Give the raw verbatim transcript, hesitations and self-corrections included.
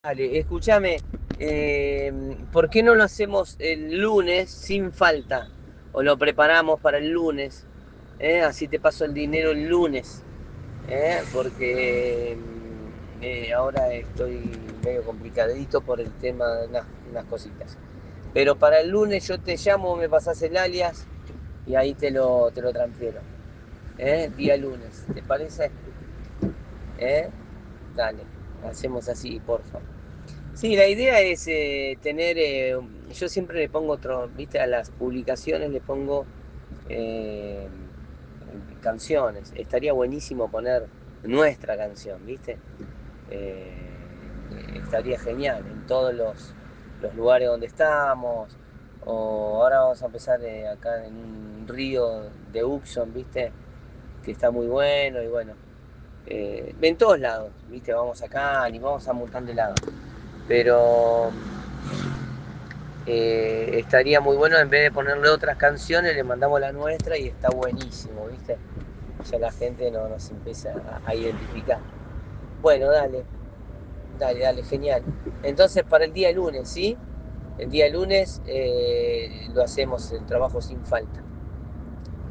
Dale, escúchame, eh, ¿por qué no lo hacemos el lunes sin falta? O lo preparamos para el lunes, ¿eh? Así te paso el dinero el lunes, ¿eh? Porque mm, eh, ahora estoy medio complicadito por el tema de unas, unas cositas. Pero para el lunes yo te llamo, me pasás el alias y ahí te lo, te lo transfiero, ¿eh? Día lunes, ¿te parece? ¿Eh? Dale, hacemos así, porfa. Sí, la idea es eh, tener, eh, yo siempre le pongo otro, viste, a las publicaciones le pongo eh, canciones. Estaría buenísimo poner nuestra canción, viste. Eh, estaría genial en todos los, los lugares donde estamos. O ahora vamos a empezar eh, acá en un río de Uxon, viste, que está muy bueno y bueno. Eh, en todos lados, viste, vamos acá, ni vamos a un montón de lados. Pero eh, estaría muy bueno, en vez de ponerle otras canciones, le mandamos la nuestra y está buenísimo, ¿viste? Ya la gente no nos empieza a, a identificar. Bueno, dale, dale, dale, genial. Entonces, para el día lunes, ¿sí? El día lunes eh, lo hacemos el trabajo sin falta.